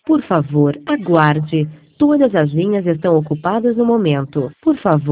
Por favor, aguarde. Todas as linhas estão ocupadas no momento. Por favor.